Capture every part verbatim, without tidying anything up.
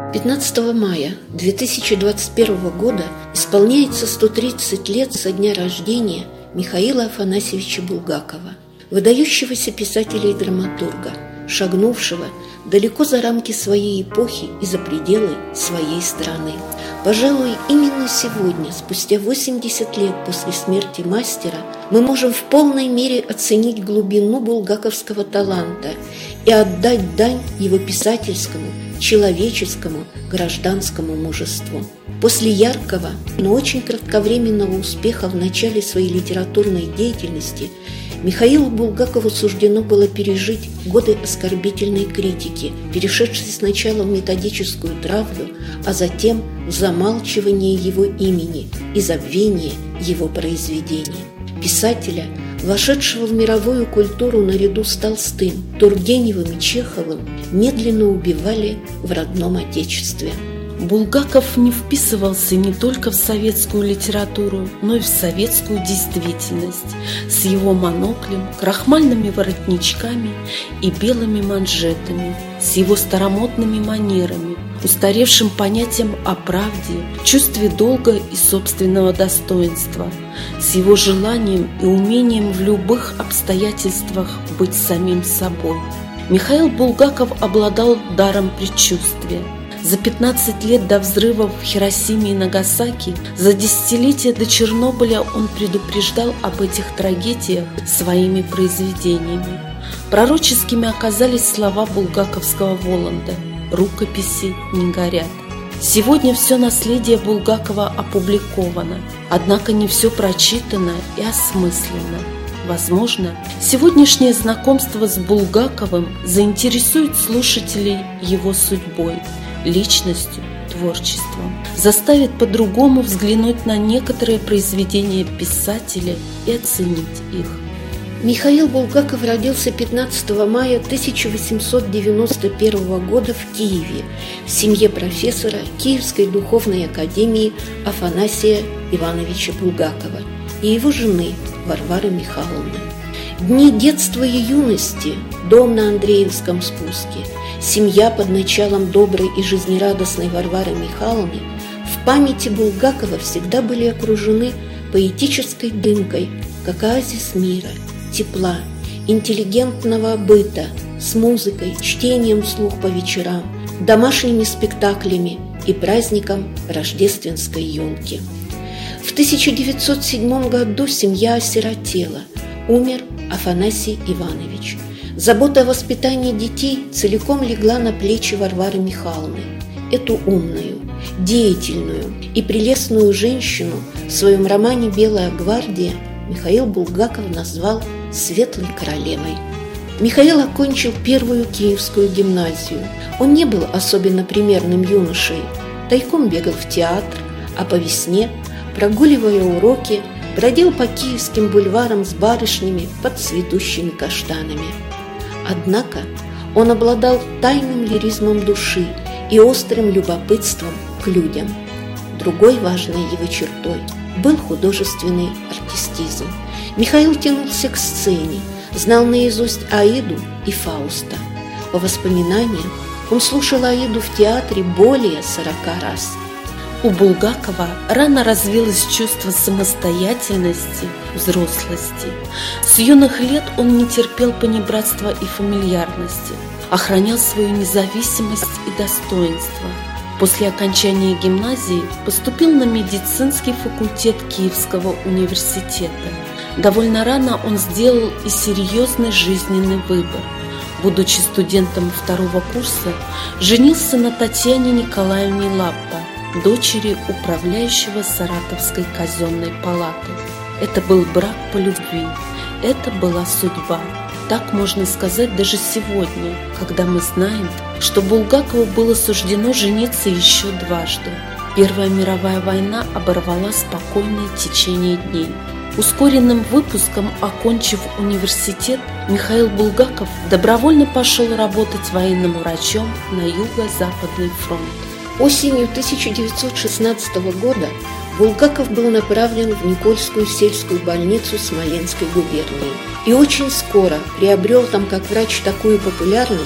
пятнадцатого мая две тысячи двадцать первого года исполняется сто тридцать лет со дня рождения Михаила Афанасьевича Булгакова, выдающегося писателя и драматурга, шагнувшего далеко за рамки своей эпохи и за пределы своей страны. Пожалуй, именно сегодня, спустя восемьдесят лет после смерти мастера, мы можем в полной мере оценить глубину булгаковского таланта и отдать дань его писательскому, человеческому, гражданскому мужеству. После яркого, но очень кратковременного успеха в начале своей литературной деятельности Михаилу Булгакову суждено было пережить годы оскорбительной критики, перешедшей сначала в методическую травлю, а затем в замалчивание его имени и забвение его произведений. Писателя, вошедшего в мировую культуру наряду с Толстым, Тургеневым и Чеховым, медленно убивали в родном отечестве. Булгаков не вписывался не только в советскую литературу, но и в советскую действительность с его моноклем, крахмальными воротничками и белыми манжетами, с его старомодными манерами, устаревшим понятием о правде, чувстве долга и собственного достоинства, с его желанием и умением в любых обстоятельствах быть самим собой. Михаил Булгаков обладал даром предчувствия. За пятнадцать лет до взрывов в Хиросиме и Нагасаки, за десятилетия до Чернобыля он предупреждал об этих трагедиях своими произведениями. Пророческими оказались слова булгаковского Воланда: «Рукописи не горят». Сегодня все наследие Булгакова опубликовано, однако не все прочитано и осмысленно. Возможно, сегодняшнее знакомство с Булгаковым заинтересует слушателей его судьбой, личностью, творчеством, заставит по-другому взглянуть на некоторые произведения писателя и оценить их. Михаил Булгаков родился пятнадцатого мая тысяча восемьсот девяносто первого года в Киеве в семье профессора Киевской духовной академии Афанасия Ивановича Булгакова и его жены Варвары Михайловны. Дни детства и юности, дом на Андреевском спуске, семья под началом доброй и жизнерадостной Варвары Михайловны в памяти Булгакова всегда были окружены поэтической дымкой, как оазис мира, тепла, интеллигентного быта, с музыкой, чтением вслух по вечерам, домашними спектаклями и праздником рождественской елки. В тысяча девятьсот седьмом году семья осиротела, умер Афанасий Иванович. Забота о воспитании детей целиком легла на плечи Варвары Михайловны. Эту умную, деятельную и прелестную женщину в своем романе «Белая гвардия» Михаил Булгаков назвал «Светлой королевой». Михаил окончил первую киевскую гимназию. Он не был особенно примерным юношей, тайком бегал в театр, а по весне, прогуливая уроки, бродил по киевским бульварам с барышнями под цветущими каштанами. Однако он обладал тайным лиризмом души и острым любопытством к людям. Другой важной его чертой был художественный артистизм. Михаил тянулся к сцене, знал наизусть Аиду и Фауста. По воспоминаниям, он слушал Аиду в театре более сорока раз. У Булгакова рано развилось чувство самостоятельности, взрослости. С юных лет он не терпел понебратства и фамильярности, охранял свою независимость и достоинство. После окончания гимназии поступил на медицинский факультет Киевского университета. Довольно рано он сделал и серьезный жизненный выбор. Будучи студентом второго курса, женился на Татьяне Николаевне Лаппа, дочери управляющего Саратовской казенной палаты. Это был брак по любви, это была судьба. Так можно сказать даже сегодня, когда мы знаем, что Булгакову было суждено жениться еще дважды. Первая мировая война оборвала спокойное течение дней. Ускоренным выпуском, окончив университет, Михаил Булгаков добровольно пошел работать военным врачом на Юго-Западный фронт. Осенью тысяча девятьсот шестнадцатого года Булгаков был направлен в Никольскую сельскую больницу Смоленской губернии и очень скоро приобрел там как врач такую популярность,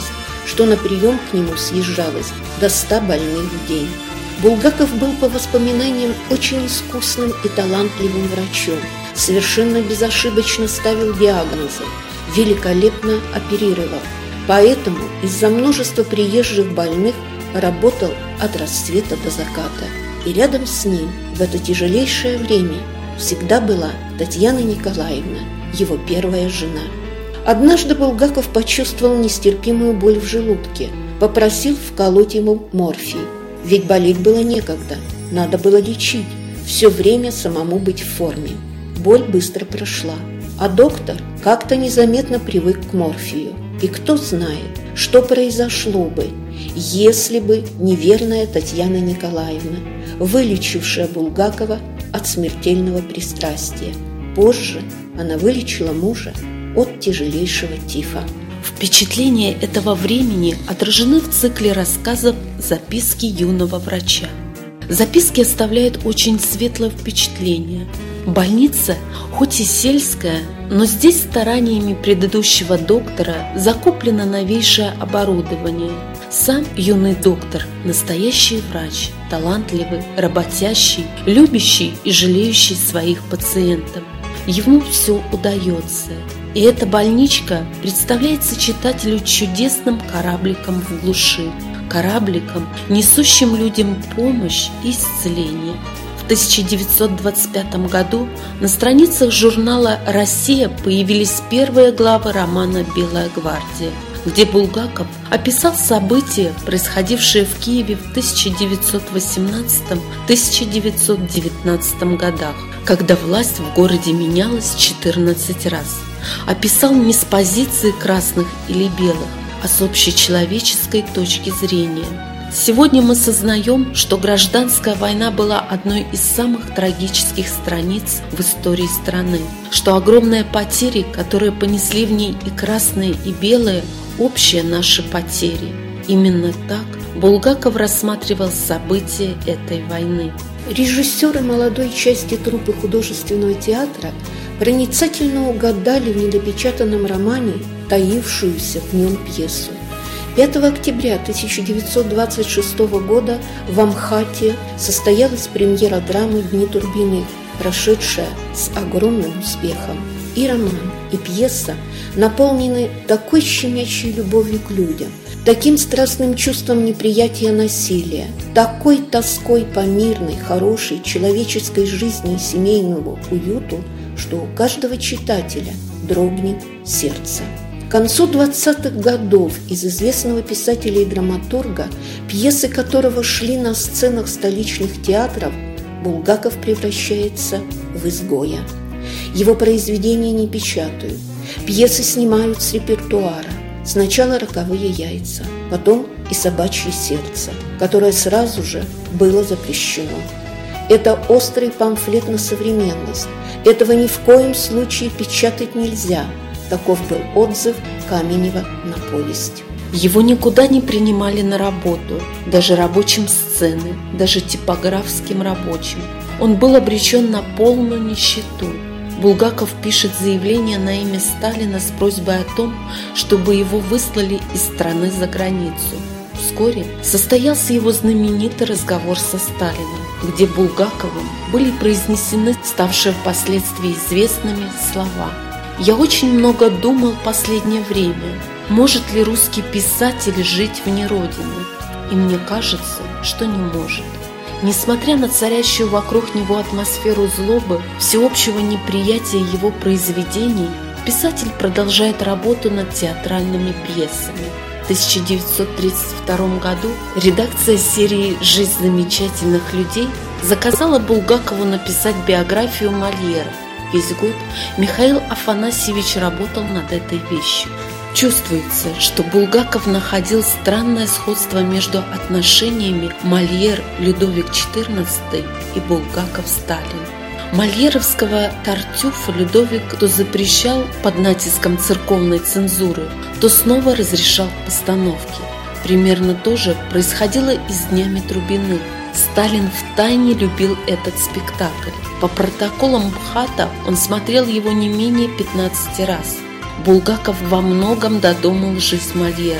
что на прием к нему съезжалось до ста больных в день. Булгаков был, по воспоминаниям, очень искусным и талантливым врачом, совершенно безошибочно ставил диагнозы, великолепно оперировал. Поэтому из-за множества приезжих больных работал от рассвета до заката. И рядом с ним в это тяжелейшее время всегда была Татьяна Николаевна, его первая жена. Однажды Булгаков почувствовал нестерпимую боль в желудке, попросил вколоть ему морфий. Ведь болеть было некогда, надо было лечить, все время самому быть в форме. Боль быстро прошла, а доктор как-то незаметно привык к морфию. И кто знает, что произошло бы, если бы неверная Татьяна Николаевна, вылечившая Булгакова от смертельного пристрастия. Позже она вылечила мужа от тяжелейшего тифа. Впечатления этого времени отражены в цикле рассказов «Записки юного врача». Записки оставляют очень светлое впечатление. Больница, хоть и сельская, но здесь стараниями предыдущего доктора закуплено новейшее оборудование. Сам юный доктор – настоящий врач, талантливый, работящий, любящий и жалеющий своих пациентов. Ему все удается. И эта больничка представляется читателю чудесным корабликом в глуши, корабликом, несущим людям помощь и исцеление. В тысяча девятьсот двадцать пятом году на страницах журнала «Россия» появились первые главы романа «Белая гвардия», где Булгаков описал события, происходившие в Киеве в тысяча девятьсот восемнадцатом — тысяча девятьсот девятнадцатом годах, когда власть в городе менялась четырнадцать раз. Описал не с позиции красных или белых, а с общечеловеческой точки зрения. Сегодня мы сознаем, что гражданская война была одной из самых трагических страниц в истории страны, что огромные потери, которые понесли в ней и красные, и белые, общие наши потери. Именно так Булгаков рассматривал события этой войны. Режиссеры молодой части труппы художественного театра проницательно угадали в недопечатанном романе таившуюся в нем пьесу. пятого октября тысяча девятьсот двадцать шестого года в Амхате состоялась премьера драмы «Дни Турбиных», прошедшая с огромным успехом. И роман, и пьеса наполнены такой щемящей любовью к людям, таким страстным чувством неприятия насилия, такой тоской по мирной, хорошей, человеческой жизни и семейному уюту, что у каждого читателя дрогнет сердце. К концу двадцатых годов из известного писателя и драматурга, пьесы которого шли на сценах столичных театров, Булгаков превращается в изгоя. Его произведения не печатают, пьесы снимают с репертуара. Сначала «Роковые яйца», потом и «Собачье сердце», которое сразу же было запрещено. Это острый памфлет на современность. Этого ни в коем случае печатать нельзя. Таков был отзыв Каменева на повесть. Его никуда не принимали на работу, даже рабочим сцены, даже типографским рабочим. Он был обречен на полную нищету. Булгаков пишет заявление на имя Сталина с просьбой о том, чтобы его выслали из страны за границу. Вскоре состоялся его знаменитый разговор со Сталиным, где Булгаковым были произнесены ставшие впоследствии известными слова: «Я очень много думал в последнее время, может ли русский писатель жить вне Родины, и мне кажется, что не может». Несмотря на царящую вокруг него атмосферу злобы, всеобщего неприятия его произведений, писатель продолжает работу над театральными пьесами. В тысяча девятьсот тридцать втором году редакция серии «Жизнь замечательных людей» заказала Булгакову написать биографию Мольера. Весь год Михаил Афанасьевич работал над этой вещью. Чувствуется, что Булгаков находил странное сходство между отношениями Мольер-Людовик четырнадцатый и Булгаков-Сталин. Мольеровского Тартюфа Людовик то запрещал под натиском церковной цензуры, то снова разрешал постановки. Примерно то же происходило и с «Днями Турбиных». Сталин втайне любил этот спектакль. По протоколам МХАТа он смотрел его не менее пятнадцати раз. Булгаков во многом додумал жизнь Мольера.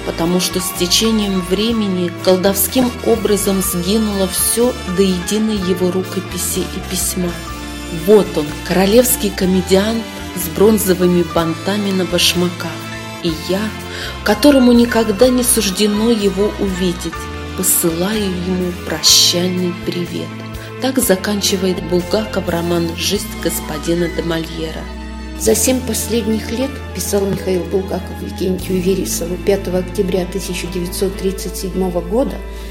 потому что с течением времени колдовским образом сгинуло все до единой его рукописи и письма. Вот он, королевский комедиант с бронзовыми бантами на башмаках, и я, которому никогда не суждено его увидеть, посылаю ему прощальный привет. Так заканчивает Булгаков роман «Жизнь господина де Мольера». За семь последних лет, писал Михаил Булгаков Викентию Вересову пятого октября тысяча девятьсот тридцать седьмого года,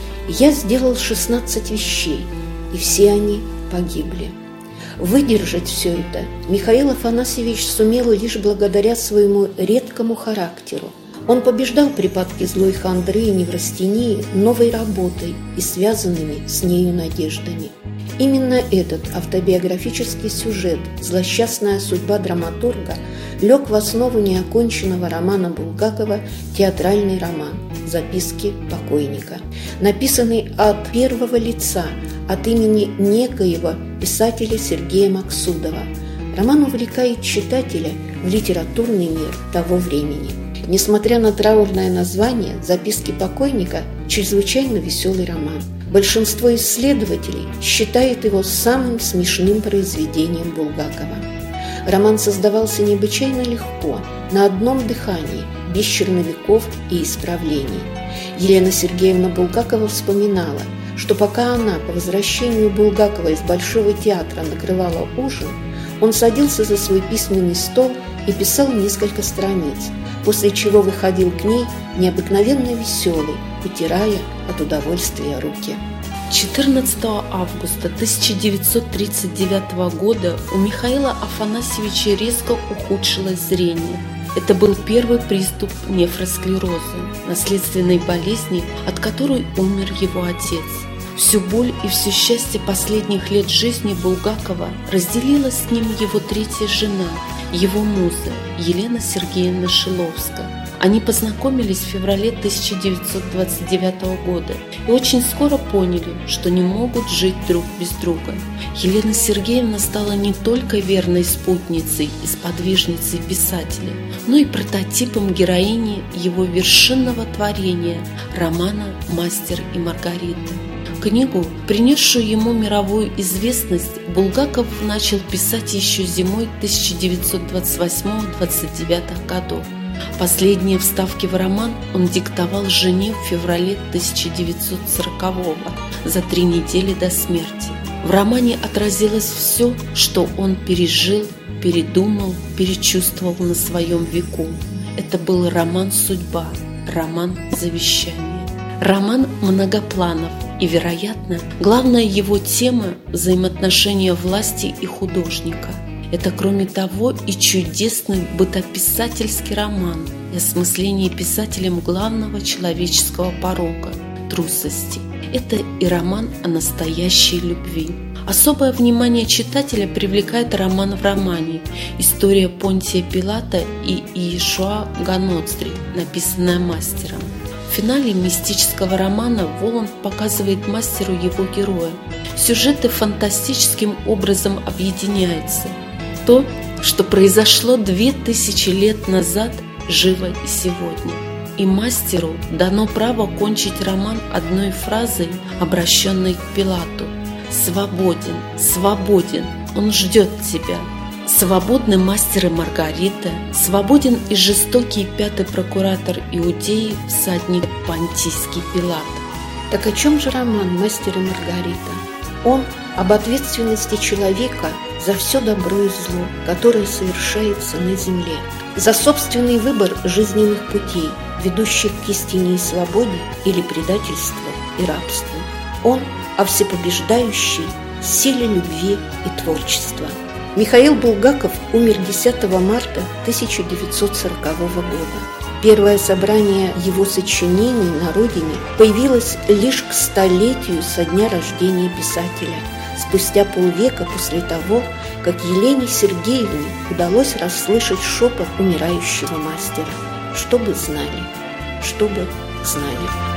я сделал шестнадцать вещей, и все они погибли. Выдержать все это Михаил Афанасьевич сумел лишь благодаря своему редкому характеру. Он побеждал припадки злой хандры и неврастении новой работой и связанными с нею надеждами. Именно этот автобиографический сюжет «Злосчастная судьба драматурга» лег в основу неоконченного романа Булгакова «Театральный роман. Записки покойника», написанный от первого лица, от имени некоего писателя Сергея Максудова. Роман увлекает читателя в литературный мир того времени. Несмотря на траурное название, «Записки покойника» – чрезвычайно веселый роман. Большинство исследователей считает его самым смешным произведением Булгакова. Роман создавался необычайно легко, на одном дыхании, без черновиков и исправлений. Елена Сергеевна Булгакова вспоминала, что пока она по возвращению Булгакова из Большого театра накрывала ужин, он садился за свой письменный стол и писал несколько страниц, после чего выходил к ней необыкновенно веселый, утирая от удовольствия руки. четырнадцатого августа тысяча девятьсот тридцать девятого года у Михаила Афанасьевича резко ухудшилось зрение. Это был первый приступ нефросклероза, наследственной болезни, от которой умер его отец. Всю боль и все счастье последних лет жизни Булгакова разделила с ним его третья жена, его муза Елена Сергеевна Шиловская. Они познакомились в феврале тысяча девятьсот двадцать девятого года и очень скоро поняли, что не могут жить друг без друга. Елена Сергеевна стала не только верной спутницей и сподвижницей писателя, но и прототипом героини его вершинного творения – романа «Мастер и Маргарита». Книгу, принесшую ему мировую известность, Булгаков начал писать еще зимой тысяча девятьсот двадцать восьмого — двадцать девятого годов. Последние вставки в роман он диктовал жене в феврале тысяча девятьсот сорокового, за три недели до смерти. В романе отразилось все, что он пережил, передумал, перечувствовал на своем веку. Это был роман «Судьба», роман «Завещание». Роман многопланов, и, вероятно, главная его тема – взаимоотношения власти и художника. Это, кроме того, и чудесный бытописательский роман и осмысление писателем главного человеческого порога – трусости. Это и роман о настоящей любви. Особое внимание читателя привлекает роман в романе «История Понтия Пилата и Иешуа Ганоцри», написанная мастером. В финале мистического романа Воланд показывает мастеру его героя. Сюжеты фантастическим образом объединяются. То, что произошло две тысячи лет назад, живо и сегодня. И мастеру дано право кончить роман одной фразой, обращенной к Пилату: «Свободен, свободен, он ждет тебя». Свободны мастер и Маргарита, свободен и жестокий пятый прокуратор Иудеи, всадник Понтийский Пилат. Так о чем же роман «Мастер и Маргарита»? Он об ответственности человека за все добро и зло, которое совершается на земле, за собственный выбор жизненных путей, ведущих к истине и свободе или предательству и рабству. Он о всепобеждающей силе любви и творчества. Михаил Булгаков умер десятого марта тысяча девятьсот сорокового года. Первое собрание его сочинений на родине появилось лишь к столетию со дня рождения писателя, спустя полвека после того, как Елене Сергеевне удалось расслышать шепот умирающего мастера. Чтобы знали, чтобы знали.